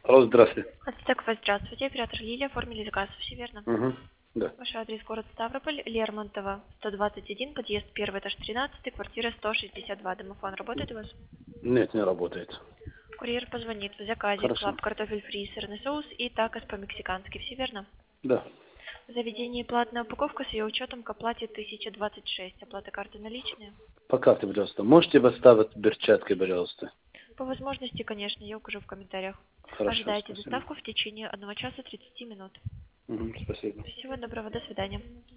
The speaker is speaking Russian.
Алло, здравствуйте. Ацтек, вас здравствуйте. Оператор Лилия, оформили заказ, все верно? Угу. Да. Ваш адрес город Ставрополь, Лермонтова, 121, подъезд 1, этаж 13, квартира 162. Домофон работает у вас? Нет, не работает. Курьер позвонит в заказе Хорошо. клаб картофель фри, сырный соус и такос по-мексикански, все верно? Да. В заведении платная упаковка с ее учетом к оплате 1026. Оплата карты наличные? По карте, пожалуйста. Можете поставить перчатки, пожалуйста? По возможности, конечно, я укажу в комментариях. Хорошо, Ожидайте спасибо. доставку в течение 1 часа 30 минут. Угу, спасибо. Всего доброго, до свидания.